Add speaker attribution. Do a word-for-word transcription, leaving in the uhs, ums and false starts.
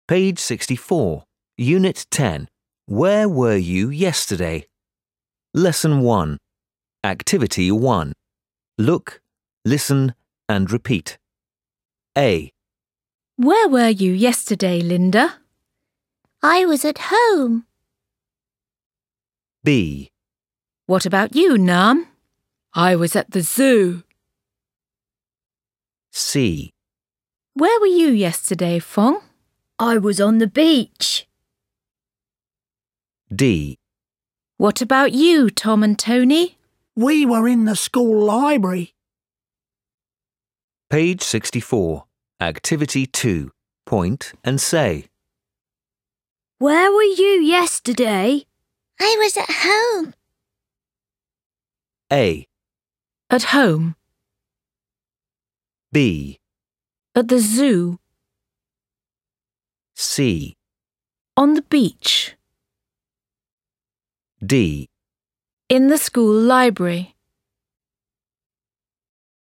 Speaker 1: Page sixty-four, Unit ten. Where were you yesterday? Lesson one. Activity one. Look, listen and repeat. A.
Speaker 2: Where were you yesterday, Linda?
Speaker 3: I was at home.
Speaker 1: B.
Speaker 2: What about you, Nam? I was at the zoo.
Speaker 1: C.
Speaker 2: Where were you yesterday, Fong?
Speaker 3: I was on the beach.
Speaker 1: D.
Speaker 2: What about you, Tom and Tony?
Speaker 4: We were in the school library.
Speaker 1: Page sixty-four. Activity two. Point and say.
Speaker 3: Where were you yesterday? I was at home.
Speaker 1: A.
Speaker 2: At home.
Speaker 1: B.
Speaker 2: At the zoo.
Speaker 1: C.
Speaker 2: On the beach.
Speaker 1: D.
Speaker 2: In the school library.